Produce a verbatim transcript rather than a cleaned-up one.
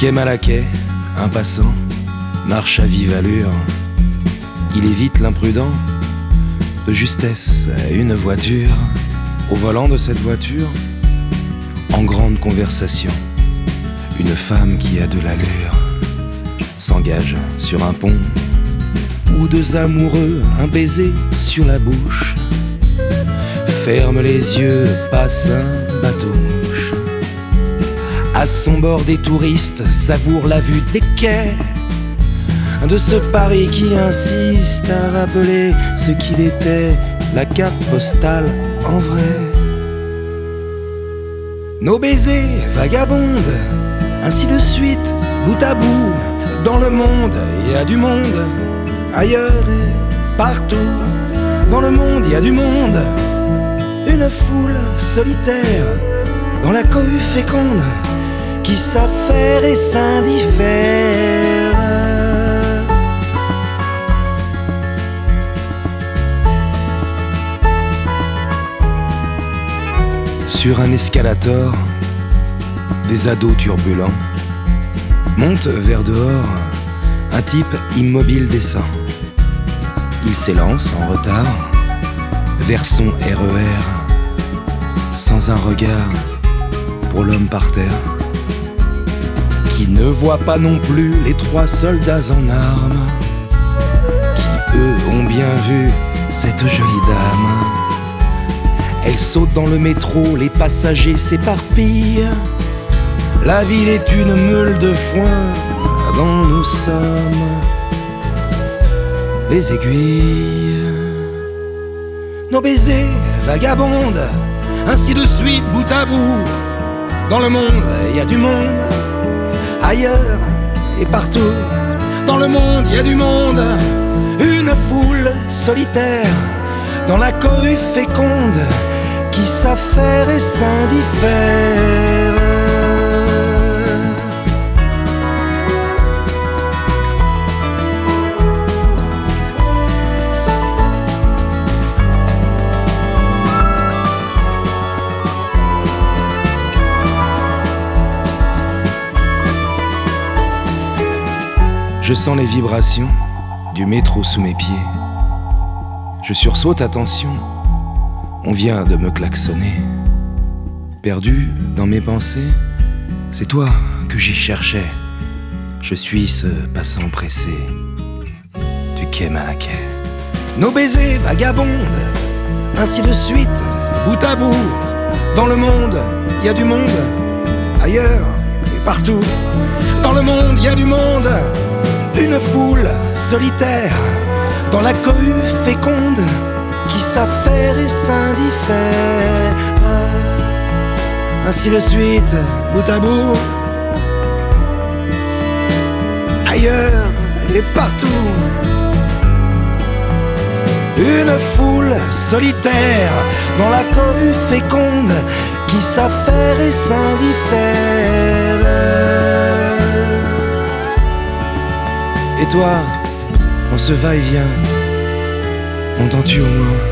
quai Malaquais, un passant marche à vive allure. Il évite l'imprudent, de justesse une voiture. Au volant de cette voiture, en grande conversation, une femme qui a de l'allure s'engage sur un pont où deux amoureux, un baiser sur la bouche. Ferme les yeux, passe un bateau-mouche. À son bord des touristes savourent la vue des quais de ce Paris qui insiste à rappeler ce qu'il était, la carte postale en vrai. Nos baisers vagabondent, ainsi de suite, bout à bout. Dans le monde, il y a du monde, ailleurs et partout. Dans le monde, il y a du monde, une foule solitaire, dans la cohue féconde, qui s'affaire et s'indiffère. Sur un escalator, des ados turbulents montent vers dehors, un type immobile descend. Il s'élance en retard vers son R E R, sans un regard pour l'homme par terre, qui ne voit pas non plus les trois soldats en armes, qui eux ont bien vu cette jolie dame. Elle saute dans le métro, les passagers s'éparpillent. La ville est une meule de foin dont nous sommes les aiguilles. Nos baisers vagabondent, ainsi de suite, bout à bout. Dans le monde, il y a du monde, ailleurs et partout. Dans le monde, il y a du monde, une foule solitaire, dans la cohue féconde, qui s'affaire et s'indiffère. Je sens les vibrations du métro sous mes pieds. Je sursaute, attention, on vient de me klaxonner. Perdu dans mes pensées, c'est toi que j'y cherchais. Je suis ce passant pressé du quai Malaquais. Nos baisers vagabondent, ainsi de suite, bout à bout. Dans le monde, il y a du monde, ailleurs et partout. Dans le monde, il y a du monde, une foule solitaire, dans la cohue féconde, qui s'affaire et s'indiffère. Ainsi de suite, bout à bout, ailleurs et partout. Une foule solitaire, dans la cohue féconde, qui s'affaire et s'indiffère. Et toi, on se va et vient, entends-tu au moins